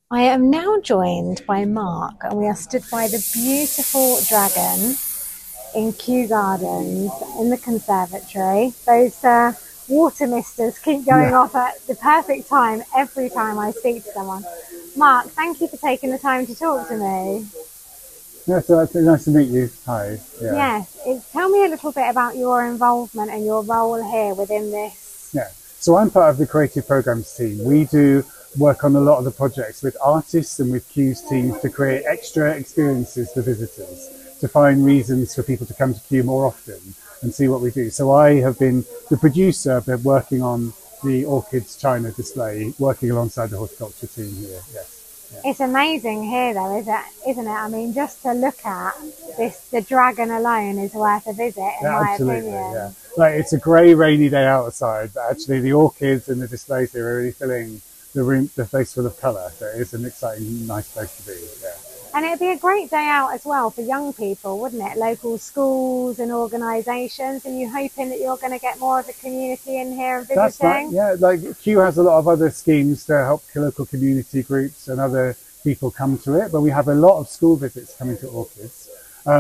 I am now joined by Mark, and we are stood by the beautiful dragon in Kew Gardens in the conservatory. Those water misters keep going Yeah, off at the perfect time every time I speak to someone. Mark, thank you for taking the time to talk to me. yeah. So it's nice to meet you. Hi. Yeah, Yes, tell me a little bit about your involvement and your role here within this. yeah. So I'm part of the creative programs team. We do work on a lot of the projects with artists and with Q's teams to create extra experiences for visitors, to find reasons for people to come to Q more often and see what we do. So I have been the producer, but working on the Orchids China display, working alongside the horticulture team here. Yes. Yeah. It's amazing here, though, isn't it? I mean, just to look at this, the dragon alone is worth a visit, in Yeah, my absolutely. Yeah, opinion. like it's a grey, rainy day outside, but actually the orchids and the displays here are really filling the room, the place full of colour. So it's an exciting, nice place to be. Yeah, And it'd be a great day out as well for young people, wouldn't it? Local schools and organisations. Are you hoping that you're going to get more of a community in here and that's right. visiting? Yeah, like Q has a lot of other schemes to help local community groups and other people come to it, but we have a lot of school visits coming to orchids.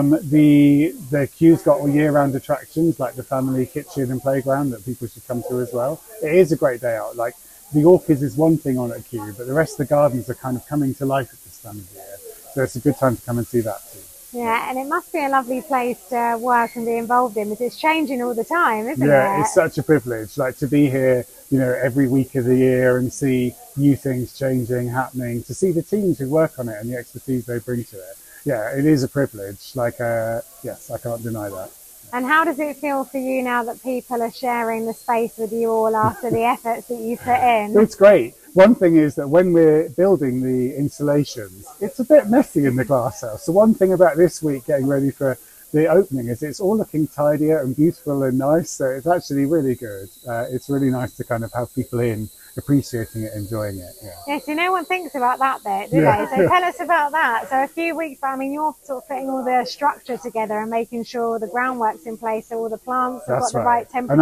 The Q's got all year-round attractions like the family kitchen and playground that people should come to as well. It is a great day out. Like the orchids is one thing on at Q, but the rest of the gardens are kind of coming to life at this time of year. So it's a good time to come and see that too. Yeah, and it must be a lovely place to work and be involved in because it's changing all the time, isn't Yeah, it? it's such a privilege. Like to be here, every week of the year and see new things changing, happening, to see the teams who work on it and the expertise they bring to it. Yeah, it is a privilege. Yes, I can't deny that. And how does it feel for you now that people are sharing the space with you all after the efforts that you put in? It's great. One thing is that when we're building the installations, it's a bit messy in the glass house. So one thing about this week getting ready for the opening is it's all looking tidier and beautiful and nice. So it's actually really good. It's really nice to kind of have people in appreciating it, enjoying it. Yeah. Yes, no one thinks about that bit, do Yeah. they? So tell us about that. So a few weeks back, I mean, you're sort of putting all the structure together and making sure the groundwork's in place, so all the plants have got That's the right. right temperature. And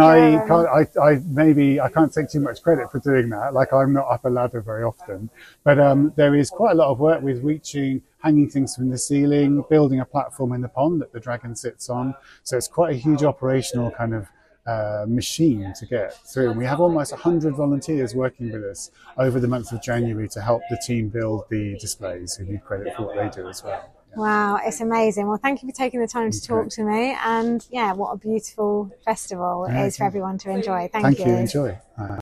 I can't take too much credit for doing that. Like I'm not up a ladder very often, but there is quite a lot of work with hanging things from the ceiling, building a platform in the pond that the dragon sits on. So it's quite a huge operational kind of machine to get through. And we have almost 100 volunteers working with us over the month of January to help the team build the displays, who need credit for what they do as well. Wow, it's amazing. Well, thank you for taking the time to talk to me. And yeah, what a beautiful festival it is for everyone to enjoy. Thank Thank you. you. Enjoy.